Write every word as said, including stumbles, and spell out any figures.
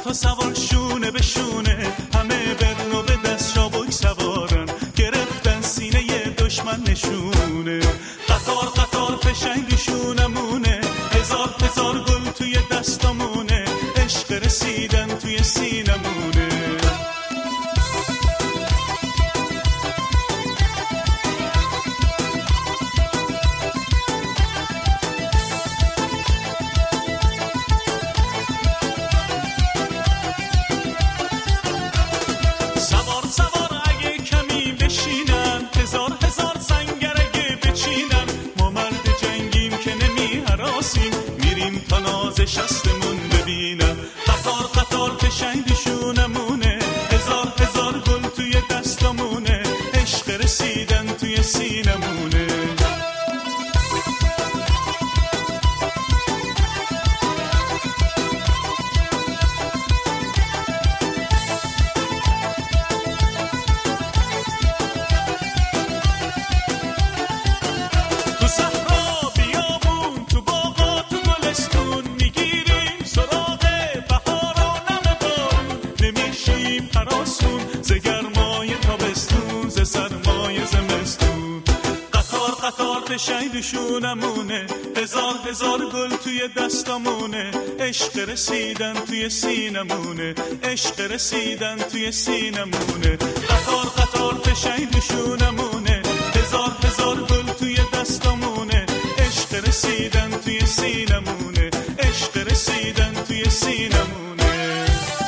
تا سوار شونه به شونه، همه برنو به دست شابک سوارن، گرفتن سینه دشمن نشونه. قطار قطار فشنگشونمونه، هزار هزار گل توی دستامونه، عشق رسیدن توی سینمونه. شستمون ببینم قطار قطار فشنگشونمونه، هزار هزار گل توی دستامونه، عشق رسیدن توی سینمونه. تو صحرا بیابون، تو باغا، تو گلستون، ز گرمای تابستون، ز سرمای زمستون. قطار قطار فشنگشونمونه، هزار هزار گل توی دستامونه، عشق رسیدن توی سینمونه، عشق رسیدن توی سینمونه. قطار قطار فشنگشونمونه، هزار هزار گل توی دستامونه، عشق رسیدن توی سینمونه.